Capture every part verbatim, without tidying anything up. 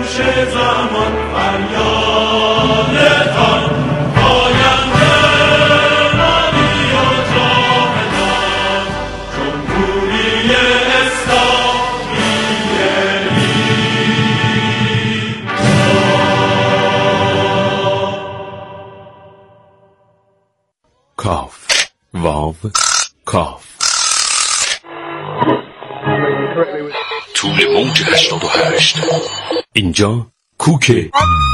گوش زمان فریادتان آینده مانی و جاودان جمهوری اسلامی کاف واو کاف. طول موج هشتاد و هشت. اینجا کوکه.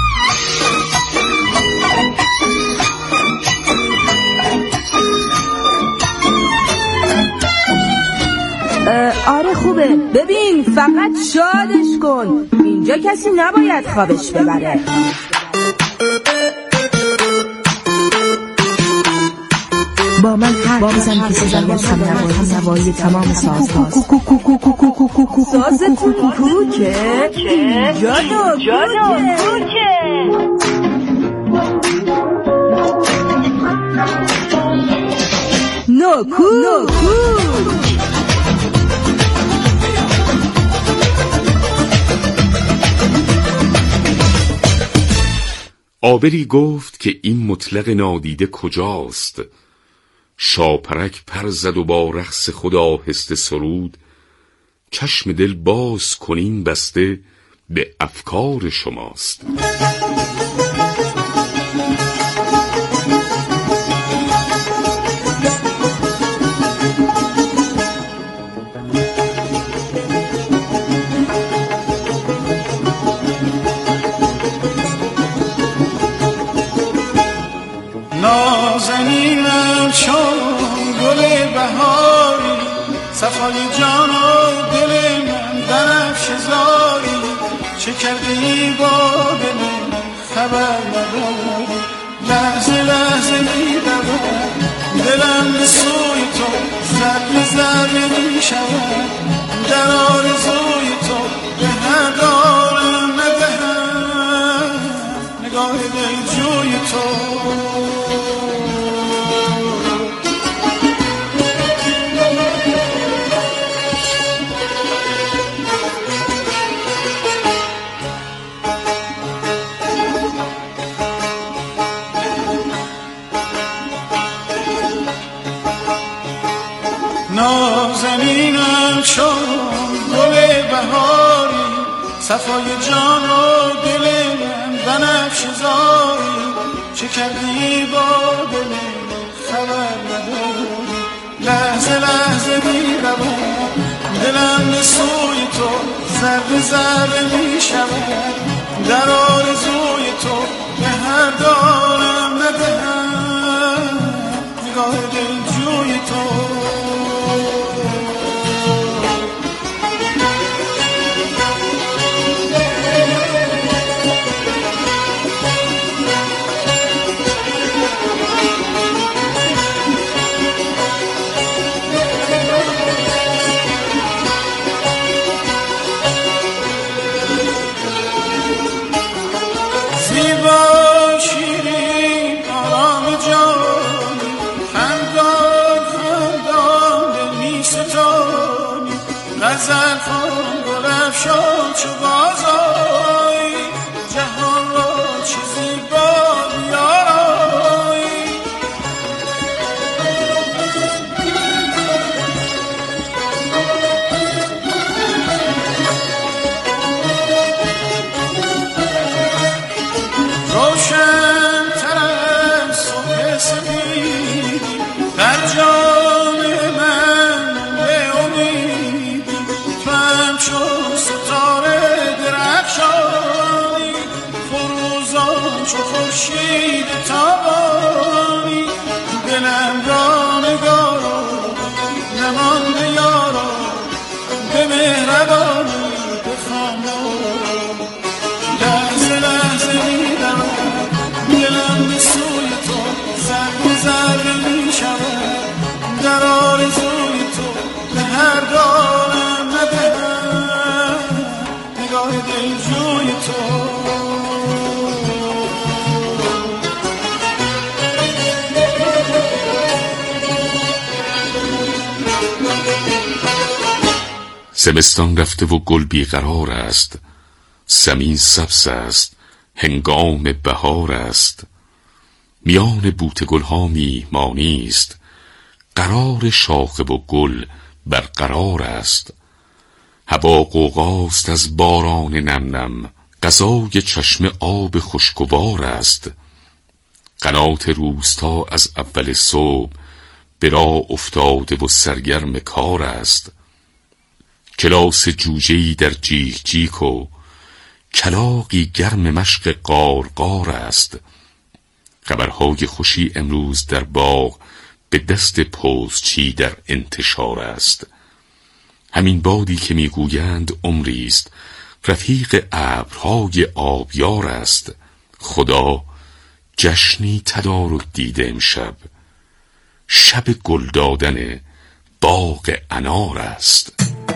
آره خوبه. ببین فقط شادش کن، اینجا کسی نباید خوابش ببره. با من حرف بزن که صدای هم نوایی نوایی تمام ساز هاست. ساز کوکه اینجا کوکه. نوکو عابری گفت که این مطلق نادیده کجاست؟ شاپرک پر زد و با رقص خود آهسته سرود چشم دل باز کنین بسته به افکار شماست. نازنینم چون گل بهاری صفای جان و دل من بنفشه زاری چه کردی با دل من خبر نداری لحظه لحظه می دوم دلم به سوی تو ذره ذره می شود در آرزوی تو به هر دارم ندهم نگاه دل جوی تو. نازنینم چون گل بهاری صفای جان و دل من بنفشه زاری چه کردی با دل من خبر نداری لحظه لحظه می روم دلم به سوی تو ذره ذره می شود در آرزوی تو به هر دارم ندهم نگاه دل جوی تو. غزل خون گل افشان چو بازآی جهان را چیزی با بیارای روشن تر از صبح سپید در جان من به امید چون ستاره درخشانی فروزان چو خورشید تابانی دلم را نگارا نمانده یارا به مهربانی بخوانم لحظه لحظه میدم دلم به سوی تو ذره ذره می شود در آرزوی تو به هر دارم ندهم نگاه دل جوی تو. زمستان رفته و گل بیقرار است، زمین سبز است، هنگام بهار است. میان بوته گلها میهمانی است، قرار شاخه و گل برقرار است. هوا غوغاست از باران نم نم، غذای چشم آب خوشگوار است. قنات روستا از اول صبح به راه افتاده و سرگرم کار است. کلاس جوجه‌ای در جیک جیک و کلاغی گرم مشق قار قار است. خبرهای خوشی امروز در باغ به دست پوزچی در انتشار است. همین بادی که میگویند عمری است، رفیق ابرهای آبیار است. خدا جشنی تدارک دیده امشب، شب گل دادن باغ انار است.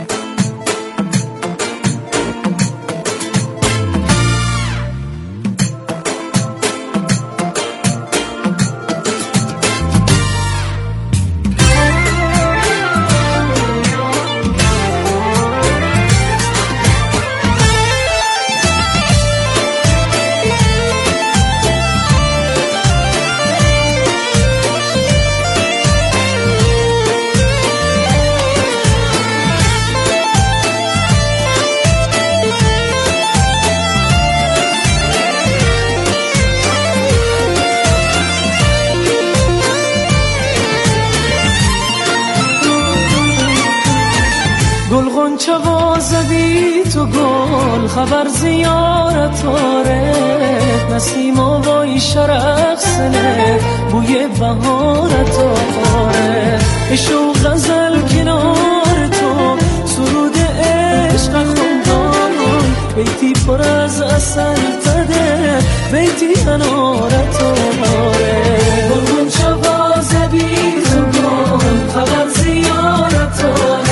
چه وازدی تو گل خبر زیارت آره، نسیم آوای شرق سنه بوی بهارت آره. عشق غزل کنار تو سرود عشق خوندان، بیتی پر از اثر تده بیتی انارت آره. گل چه وازدی تو گل خبر زیارت آره،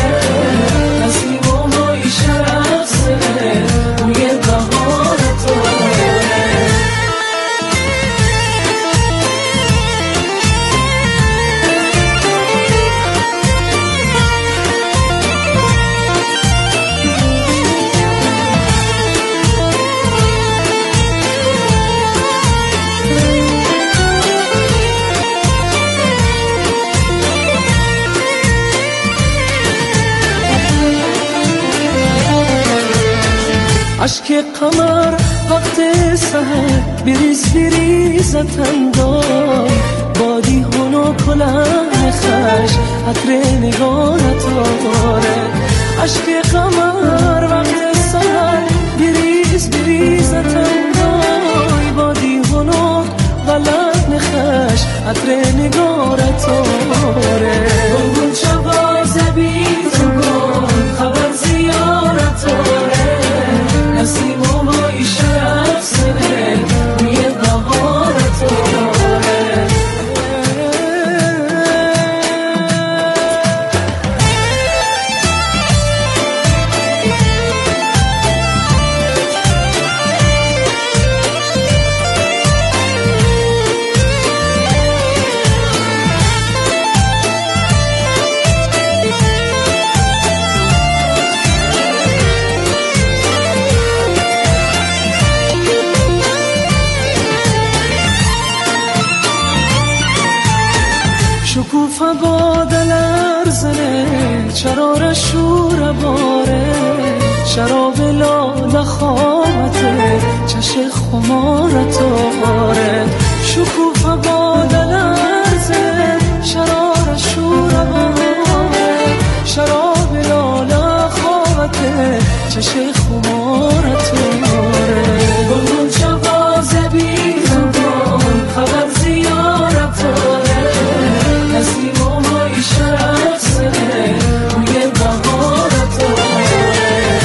اشک قمر وقت سحر بریز بریز تندای، بادی هنو کلاه خش عطر نگارت آره. اشک قمر وقت سحر بریز بریز تندای، بادی هنو غلط خش عطر نگارت آره. گل چه بازبی تو گل خبر زیارت آره، نسیم و مای شرق سنه روی بهارت آره. شکوفه با دلر زنه چرار شور باره، شراب لاله خامته چش خمارت آره. شکوفه با دلر زنه چرار شور باره، شراب لاله خامته چش خمارت آره. گل چه بازبی تو گل خبر زیارت آره، نسیم و مای شرق سنه روی بهارت آره.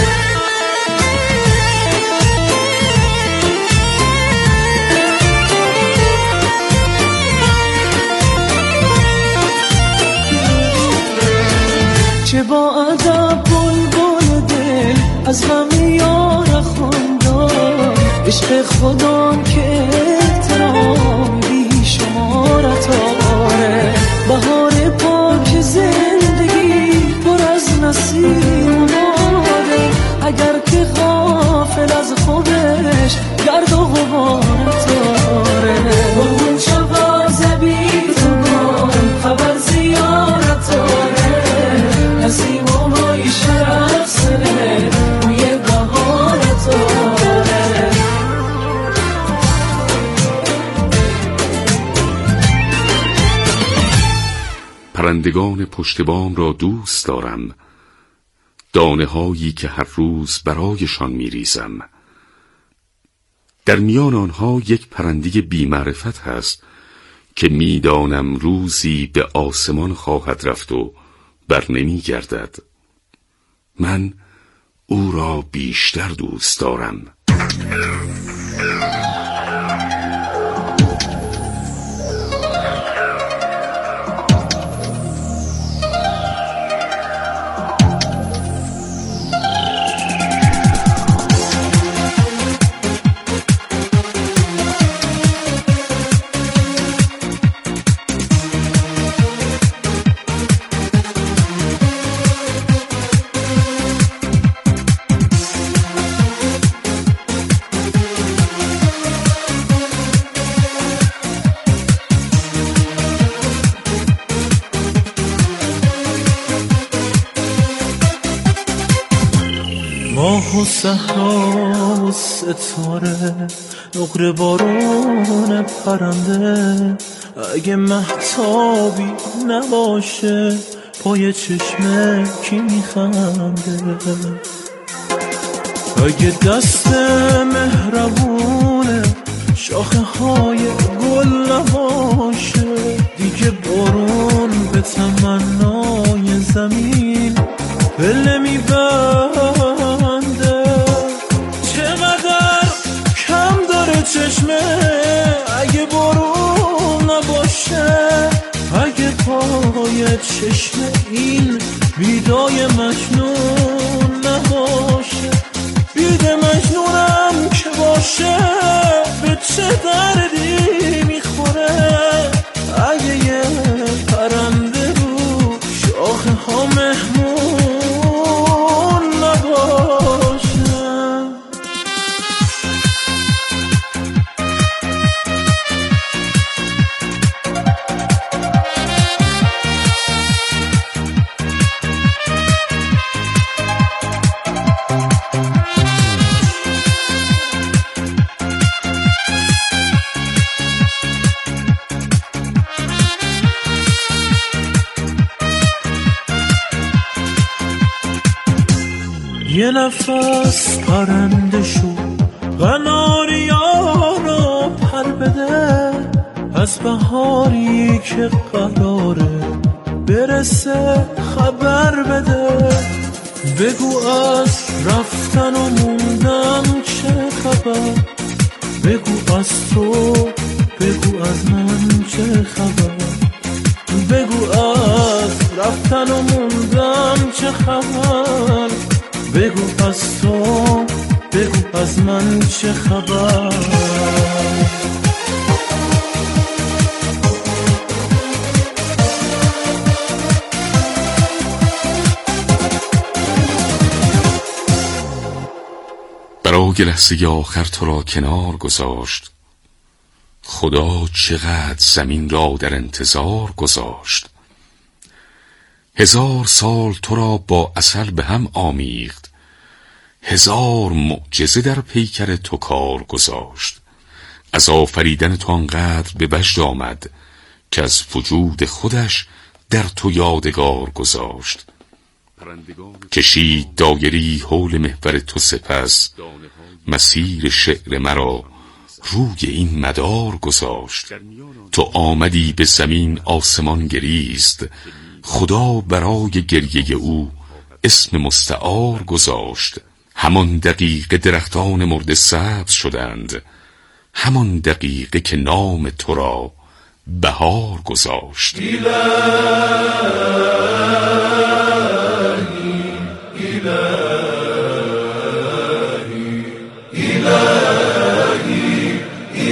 چه با ادب بلبل دل از غم یار خوندان، عشق خدا که احترام بی شمارت آره. بهار پاک زندگی پر از نسیم اومده، اگر که غافل از خود پرندگان پشت بام را دوست دارم، دانه هایی که هر روز برایشان میریزم. در میان آنها یک پرنده بی معرفت هست که میدانم روزی به آسمان خواهد رفت و بر نمی گردد. من او را بیشتر دوست دارم. ماه و صحرا و ستاره، نقره بارون پرنده، اگه مهتابی نباشه پای چشمه کی میخنده؟ اگه دست مهربونه شاخه های گل نباشه، دیگه بارون به تمنای زمین پله میبنده. چقدر کم داره چشمه اگه بارون نباشه، اگه پای چشمه این بیدای مجنون نباشه. بیده مجنونم که باشه به چه دردی میخوره، اگه یه پرنده رو شاخه ها مهمون نباشه. یه نفس پرنده شو قناریا رو پر بده، از بهاری که قراره برسه خبر بده. بگو از رفتن و موندم چه خبر، بگو از تو، بگو از من چه خبر. بگو از رفتن و موندم چه خبر، بگو از تو، بگو از من چه خبر. برای لحظه آخر تو را کنار گذاشت، خدا چقدر زمین را در انتظار گذاشت. هزار سال تو را با عسل به هم آمیخت، هزار معجزه در پیکر تو کار گذاشت. از آفریدن تو آنقدر به وجد آمد که از وجود خودش در تو یادگار گذاشت. کشید دایری حول محور تو سپس، مسیر شعر مرا روی این مدار گذاشت. تو آمدی به زمین آسمان گریست، خدا برای گریه او اسم مستعار گذاشت. همان دقیقه درختان مرده سبز شدند، همان دقیقه که نام تو را بهار گذاشت. الهی الهی الهی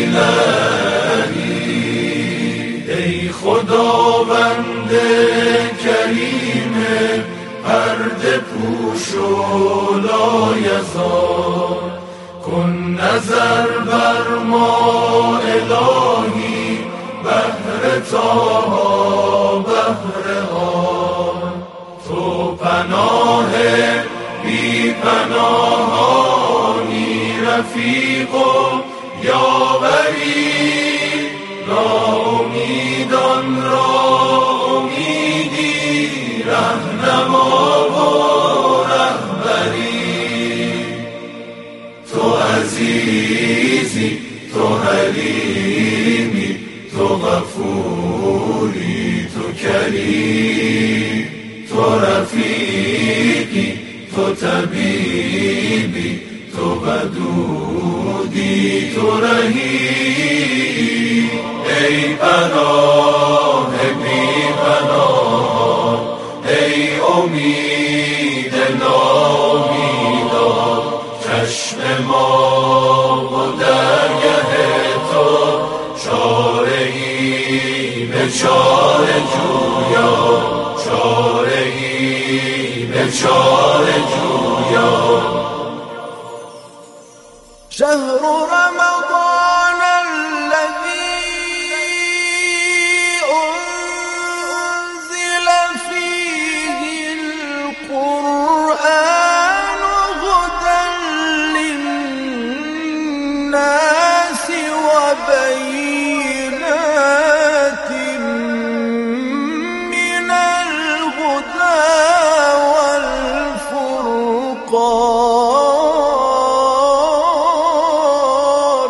الهی ای خداوند کریم پرده پوش و لایزال، کن نظر بر ما الهی بهر تاها بهر حال. تو پناه بی پناهانی رفیق و یاوری، ناامیدان را امید رهنما و رهبری، تو عزیزی، تو حلیمی، تو غفوری، تو کریم، تو رفیقی، تو طبیبی، تو ودودی، تو رحیم. ای پناه بی پناه، ای امید نامیدان، چشم ما و درگه تو، چاره ای به چاره جویا، چاره ای به چاره جویا. شهر رمضان الذي أنزل فيه القرآن هدى للناس وبينات من الهدى والفرقان.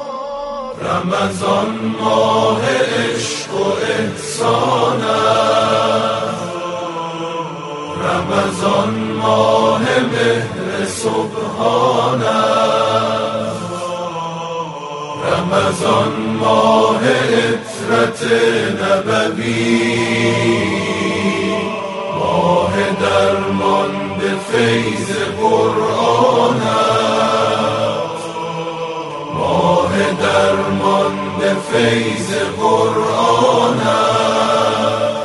رمضان ماه عشق و احسان است، رمضان ماه مهر سبحان است، رمضان ماه عطرت نبوی، ماه درمان به فیض قرآن است، ماه درمان به فیض قرآن است.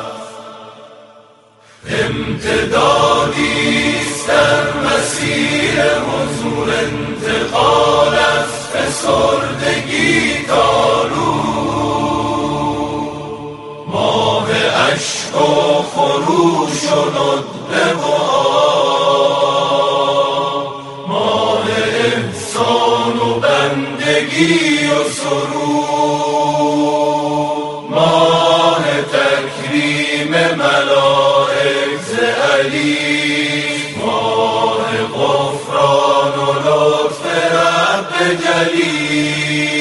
امتدادیست در مسیر حضور، انتقال از فسردگی تا نور، ماه عشق و خروش و ندبه و آه، ماه احسان و بندگی و سرور، ماه تکریم ملائک ز علی، ماه غفران و لطف رب جلی.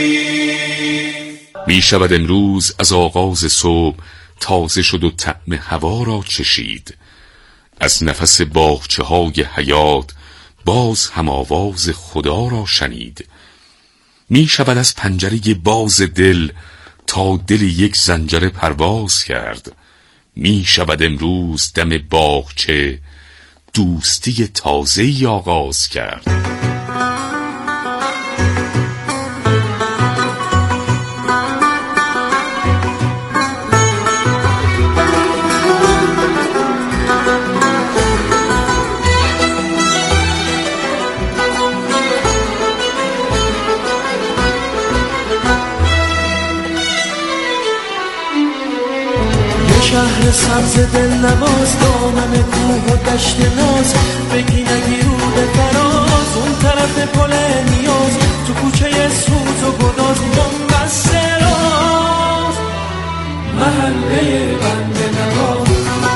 می شود امروز از آغاز صبح تازه شد و طعم هوا را چشید، از نفس باغچه های حیات باز هم آواز خدا را شنید. می شود از پنجره باز دل تا دل یک زنجره پرواز کرد. می شود امروز دم باغچه دوستی تازه‌ای آغاز کرد. شهر سبز دل نواز، دامن کوه و دشت ناز، بگی نگی رو به فراز، اون طرف پل نیاز، تو کوچه سوز و گداز، بنبست راز، محله بنده نواز.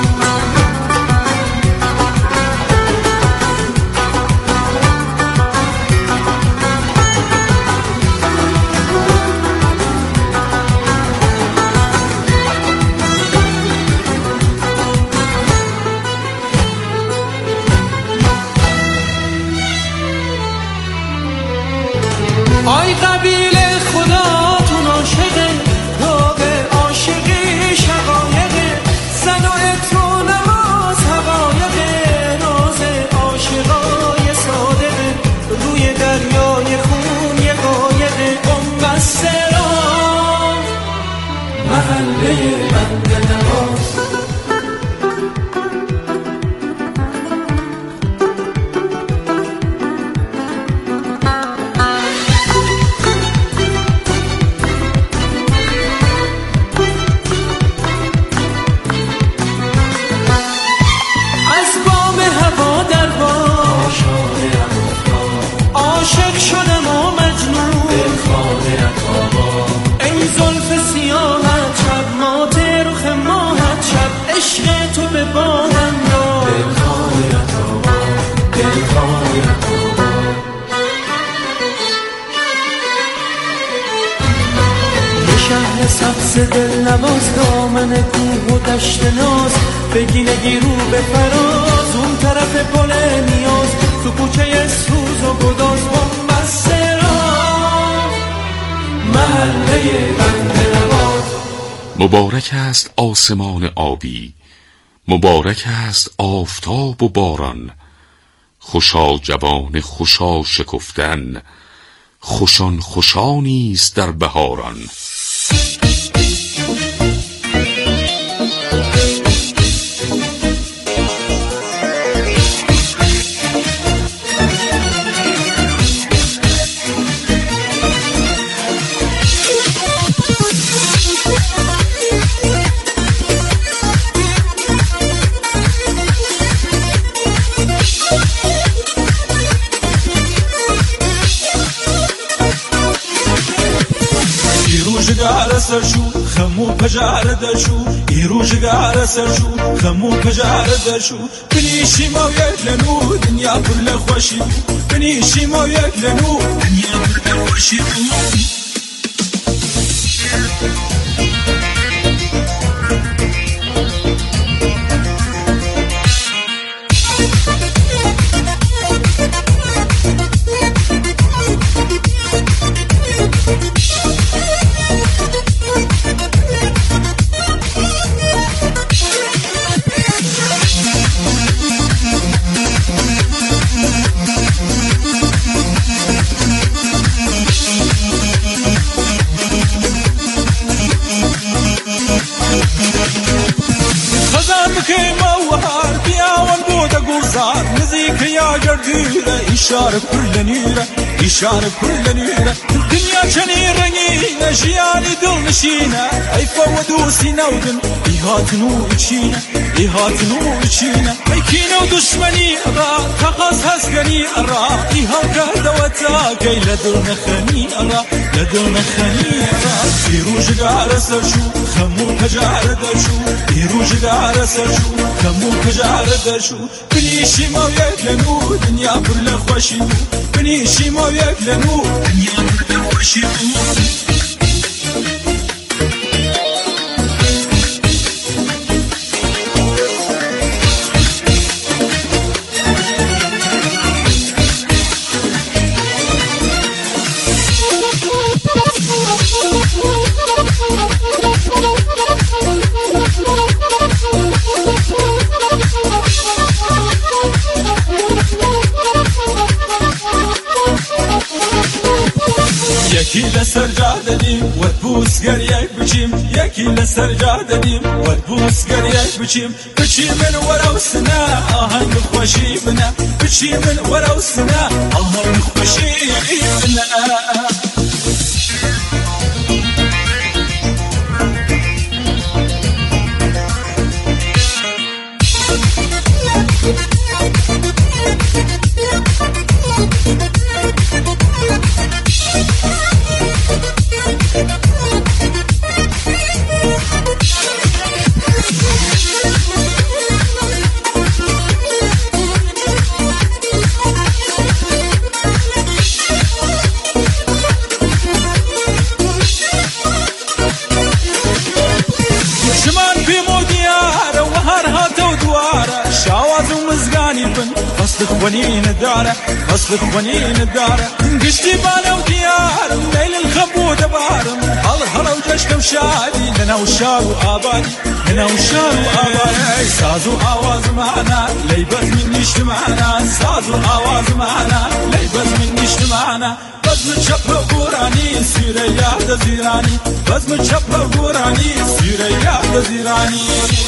آی قبیله خداتون عاشقه، راه عاشقی شقایقه، زن و عطر و نماز حقایقه، راز عاشقای صادقه، روی دریای خون یه قایقه، بنبست راز، محله بنده نواز. بس دل نواز دامن کوه و دشت ناز بگی نگیرو به فراز اون طرف پل نیاز تو کوچه سوز و گداز بنبست راه محله بنده نواز. مبارک است آسمان آبی، مبارک است آفتاب و باران، خوشا جوان خوشا شکفتن، خوشان خوشانیست در بهاران. جگاره سرشو خمو پجاره درشو ایرو جگاره سرشو خمو پجاره درشو بنیشی ما یک لنو دنیا پر لخوشی بنیشی ما یک لنو دنیا پر لخوشی. إشارة كل نيرة إشارة كل نيرة الدنيا شني رنينة جياني دل نشينة أي فودو سينودن إيهاتنو إتشينة إيهاتنو إتشينة أيكينو دشمني أرى تخص هسكني أرى إيها كهدوتا كي لدل نخني أرى لدل نخني أرى إيرو جدار سرشو خمو كجار درشو إيرو جدار سرشو خمو كجار درشو بنيشي ما يكلنو دنيا برل خوشي بنيشي ما يكلنو دنيا برل خوشي. یکی لسر جادنیم ود بوس گریک بچیم یکی لسر جادنیم ود بوس گریک بچیم بچی من ورا وسنا آهنگ خوشی بنا بچی من ورا وسنا آهنگ خوشی بنا. أصلك ونين الدارة أصلك ونين الدارة قشتي بانا وديار ليل الخبو دبارم هلا هلا وجشك وشادي لنا وشارو آبادي لنا وشارو آبادي سازو آواز معنا ليبت من اجتماعنا سازو آواز معنا ليبت من اجتماعنا بزم شبه قراني سيري يا دزيراني بزم شبه قراني سيري يا دزيراني.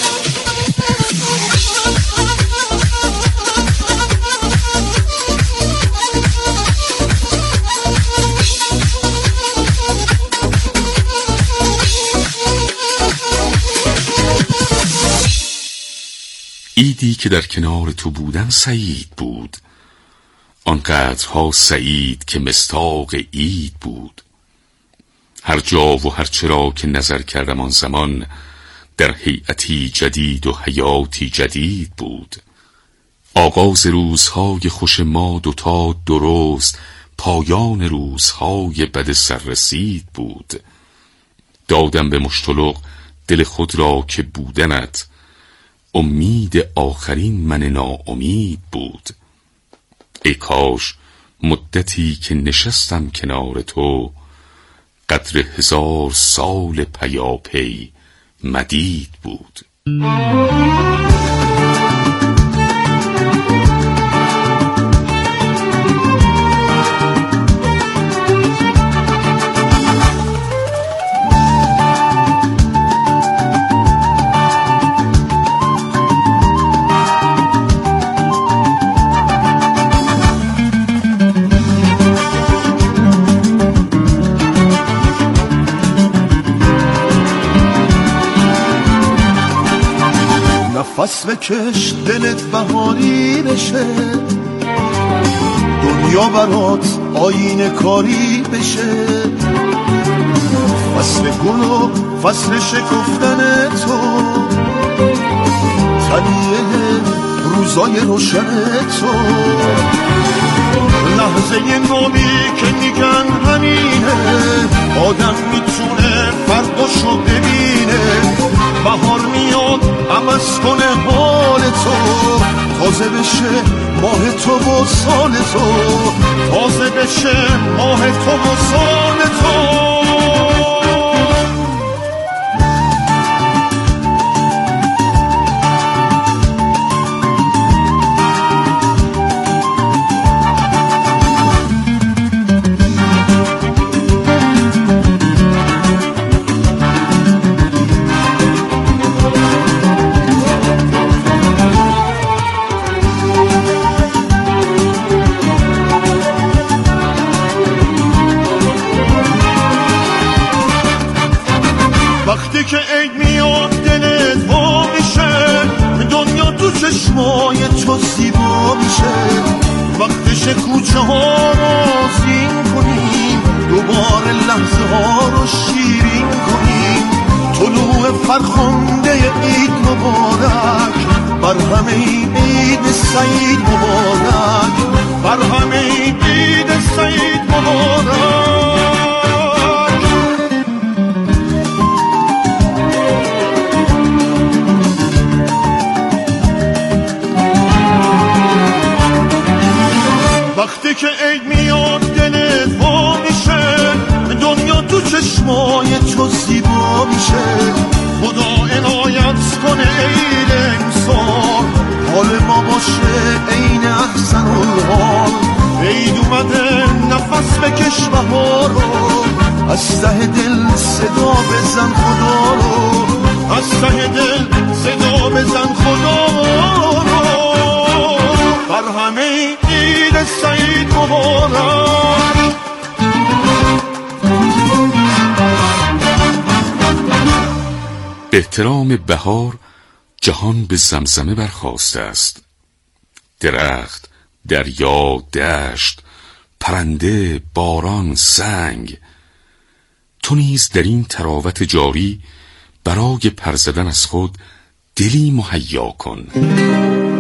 عیدی که در کنار تو بودن سعید بود، آنقدرها سعید که مصداق عید بود. هر جا و هر چرا که نظر کردم آن زمان، در هیئتی جدید و حیاتی جدید بود. آغاز روزهای خوش ما دوتا درست، پایان روزهای بد سررسید بود. دادم به مشتلق دل خود را که بودنت امید آخرین من ناامید بود. ای کاش مدتی که نشستم کنار تو قدر هزار سال پیاپی مدید بود. نفس بکش دلت بهاری بشه، دنیا برات آینه کاری بشه. فصل گل و فصل شکفتن تو، طبیعه روزای روشن تو. لحظه نوبی که میگن همینه، آدم میتونه فرقشو ببینه. بهار میاد عوض کنه حال تو، تازه بشه ماه تو و سال تو، تازه بشه ماه تو و سال تو. وقتی که عید میاد دلت وا میشه، دنیا تو چشمای تو زیبا میشه. وقتش کوچه ها رو زین کنیم، دوباره لحظه ها رو شیرین کنیم. طلوع فرخنده عید مبارک، بر همه عید سعید مبارک، بر همه عید سعید مبارک. وقتی که عید میاد دلت وا میشه، دنیا تو چشمای تو زیبا میشه. خدا عنایت کنه عید امسال، حال ما باشه عین احسن الحال. عید اومده نفس بکش بهارو، از ته دل صدا بزن خدا رو، از ته دل صدا بزن خدا رو. بر همه عید سعید مبارک. به احترام بهار جهان به زمزمه برخاسته است. درخت، دریا، دشت، پرنده، باران، سنگ. تو نیز در این تراوت جاری برای پر زدن از خود دلی مهیا کن.